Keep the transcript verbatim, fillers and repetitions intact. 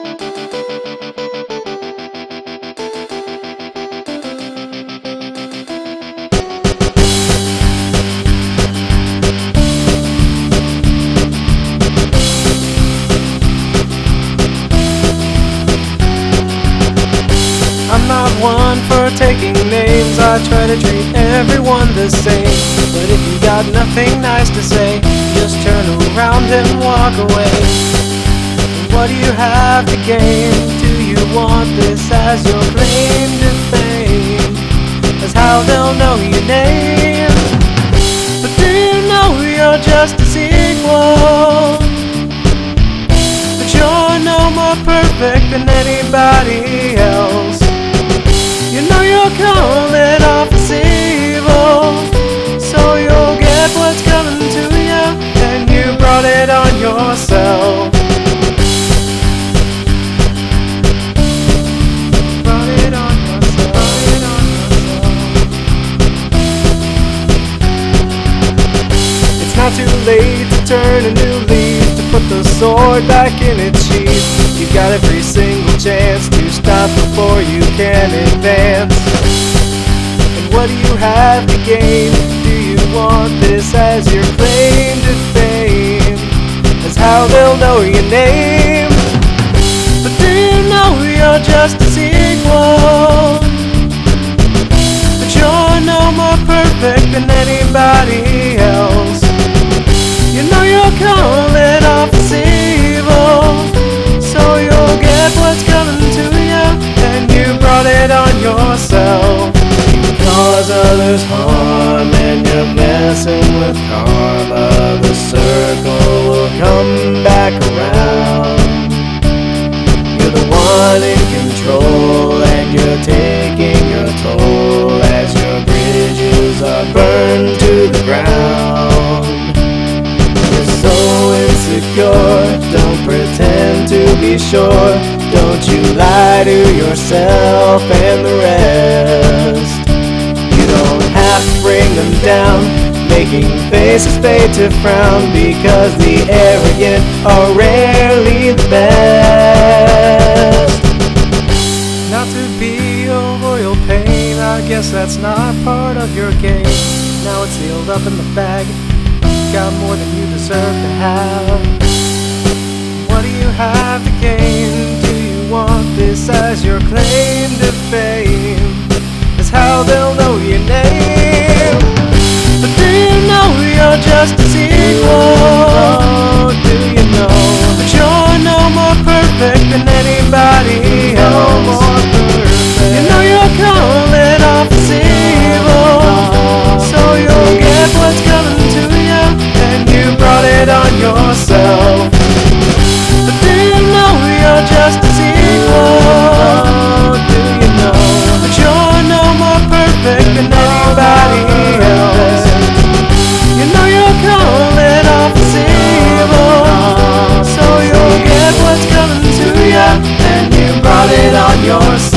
I'm not one for taking names, I try to treat everyone the same. But if you got nothing nice to say, just turn around and walk away. What do you have to gain? Do you want this as your claim to fame? That's how they'll know your name. But do you know you're just as equal? That you're no more perfect than anybody else. You know you're coming off as evil, so you'll get what's coming to you, and you brought it on yourself. Brought it on yourself. Brought it on yourself. It's not too late to turn a new leaf, to put the sword back in its sheath. You've got every single chance to stop before you can advance. And what do you have to gain? Do you want this as your claim to fame? That's how they'll know your name. But do you know you're just as equal? That you're no more perfect than anybody else. You know you're coming off as evil, so you'll get what's coming to you, and you brought it on yourself. You cause others harm and you're messing with karma. The circle will come back around. You're the one in control, and you're taking your toll as your bridges are burned to the ground. You're so insecure, don't pretend to be sure. Don't you lie to yourself and the rest. You don't have to bring them down, making faces fade to frown, because the arrogant are rarely the best. Not to be a royal pain, I guess that's not part of your game. Now it's sealed up in the bag, got more than you deserve to have. What do you have to gain? Do you want this as your claim to fame? That's how they'll know your name. But do you know you're just as equal? Do you know that you're no more perfect than anybody else? You know you're coming off as evil, so you'll get what's coming to you, and you brought it on yourself. But do you know you're just as equal? Do you know that you're no more perfect than anybody else? You know you're coming off as evil, so you'll get what's coming to you, and you brought it on yourself.